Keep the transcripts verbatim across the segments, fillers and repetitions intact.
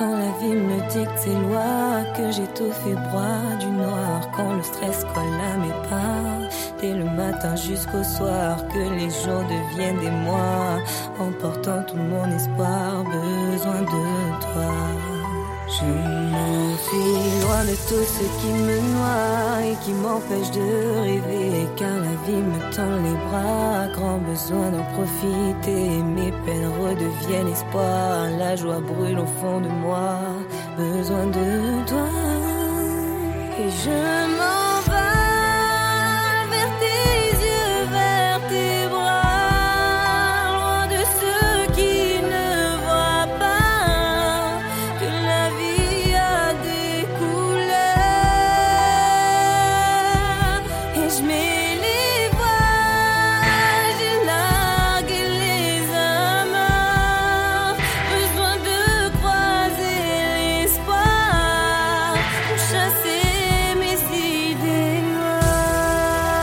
Quand la vie me dicte ses lois, que j'étouffe et broie du noir, quand le stress colle à mes pas, dès le matin jusqu'au soir, que les jours deviennent des mois, emportant tout mon espoir, besoin de toi. Je m'enfuis loin de tout ce qui me noie et qui m'empêche de rêver, car la vie me tend les bras, grand besoin d'en profiter. Mes peines redeviennent espoir, la joie brûle au fond de moi, besoin de toi. Et je m'envole vers tes yeux, vers tes bras, loin de ceux qui ne voient pas que la vie a des couleurs. Et je mets les voiles, j'ai largué les amarres, besoin de croiser l'espoir pour chasser mes idées noires.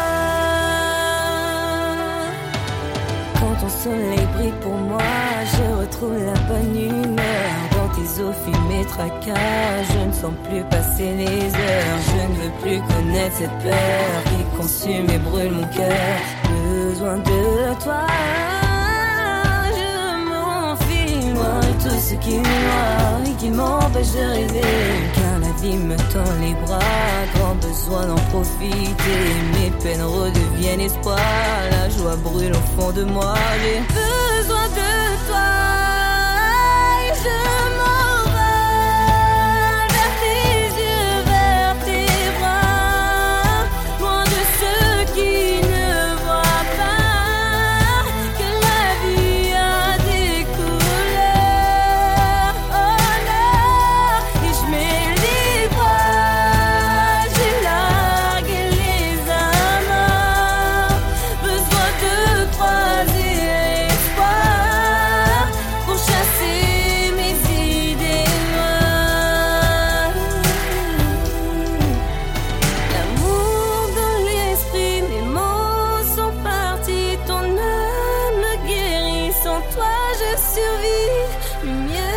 Quand ton soleil brille pour moi, je retrouve la bonne humeur. Dans tes eaux fumées tracas, je ne sens plus passer les heures. Je ne veux plus connaître cette peur qui consume et brûle mon cœur. Besoin de toi, je m'enfuis loin de tout ce qui me noie et qui m'empêche de rêver, car la vie me tend les bras, grand besoin d'en profiter. Mes peines redeviennent espoir, la joie brûle au fond de moi. J'ai besoin de toi. Et je m'envole vers tes yeux, vers tes bras, loin de ceux qui ne voient pas que la vie a des couleurs. Oh non, et je mets les voiles, j'ai largué les amarres, besoin de croiser l'espoir pour chasser mes idées noires. L'amour dans l'esprit, mes mots sont partis, ton âme me guérit, sans toi je survis. Lumière